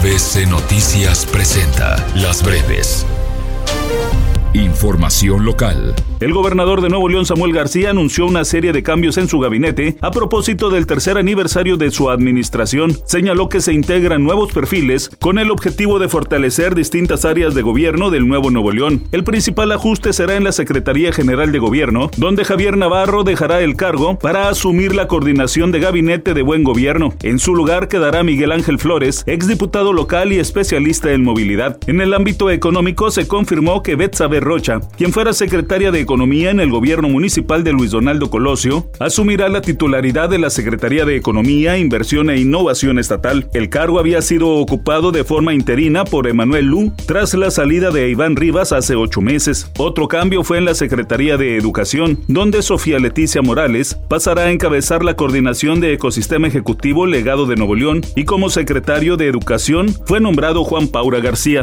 ABC Noticias presenta Las Breves. Información local. El gobernador de Nuevo León, Samuel García, anunció una serie de cambios en su gabinete a propósito del tercer aniversario de su administración. Señaló que se integran nuevos perfiles con el objetivo de fortalecer distintas áreas de gobierno del nuevo Nuevo León. El principal ajuste será en la Secretaría General de Gobierno, donde Javier Navarro dejará el cargo para asumir la coordinación de Gabinete de Buen Gobierno. En su lugar quedará Miguel Ángel Flores, exdiputado local y especialista en movilidad. En el ámbito económico se confirmó que Betsabe Rocha, quien fuera secretaria de Economía en el gobierno municipal de Luis Donaldo Colosio, asumirá la titularidad de la Secretaría de Economía, Inversión e Innovación Estatal. El cargo había sido ocupado de forma interina por Emanuel Lu tras la salida de Iván Rivas hace 8 meses. Otro cambio fue en la Secretaría de Educación, donde Sofía Leticia Morales pasará a encabezar la coordinación de Ecosistema Ejecutivo Legado de Nuevo León, y como secretario de Educación fue nombrado Juan Paura García.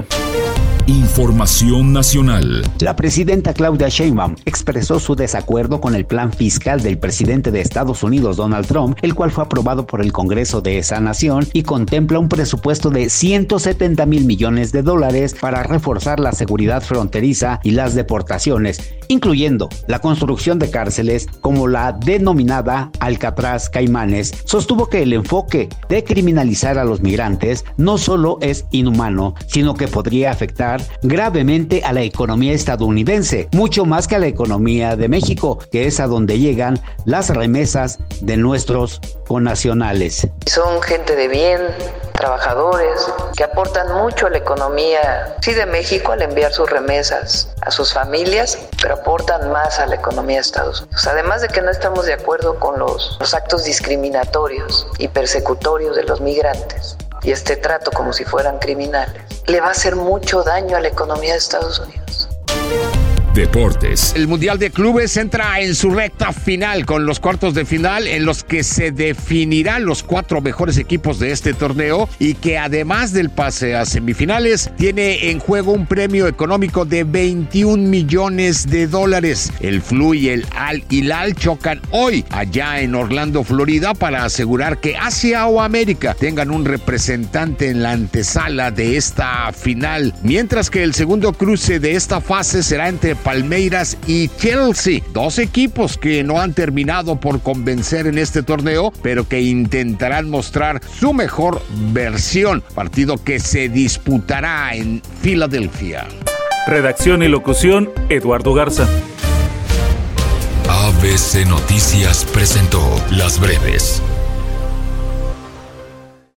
Información nacional. La presidenta Claudia Sheinbaum expresó su desacuerdo con el plan fiscal del presidente de Estados Unidos, Donald Trump, el cual fue aprobado por el Congreso de esa nación y contempla un presupuesto de $170 mil millones para reforzar la seguridad fronteriza y las deportaciones, incluyendo la construcción de cárceles como la denominada Alcatraz Caimanes. Sostuvo que el enfoque de criminalizar a los migrantes no solo es inhumano, sino que podría afectar gravemente a la economía estadounidense, mucho más que a la economía de México, que es a donde llegan las remesas de nuestros connacionales. Son gente de bien, trabajadores, que aportan mucho a la economía, sí, de México al enviar sus remesas a sus familias, pero aportan más a la economía de Estados Unidos. Además de que no estamos de acuerdo con los actos discriminatorios y persecutorios de los migrantes y este trato como si fueran criminales, le va a hacer mucho daño a la economía de Estados Unidos. Deportes. El Mundial de Clubes entra en su recta final con los cuartos de final en los que se definirán los 4 mejores equipos de este torneo, y que además del pase a semifinales tiene en juego un premio económico de $21 millones. El Flu y el Al Hilal chocan hoy allá en Orlando, Florida, para asegurar que Asia o América tengan un representante en la antesala de esta final, mientras que el segundo cruce de esta fase será entre Palmeiras y Chelsea, 2 equipos que no han terminado por convencer en este torneo, pero que intentarán mostrar su mejor versión, partido que se disputará en Filadelfia. Redacción y locución, Eduardo Garza. ABC Noticias presentó Las Breves.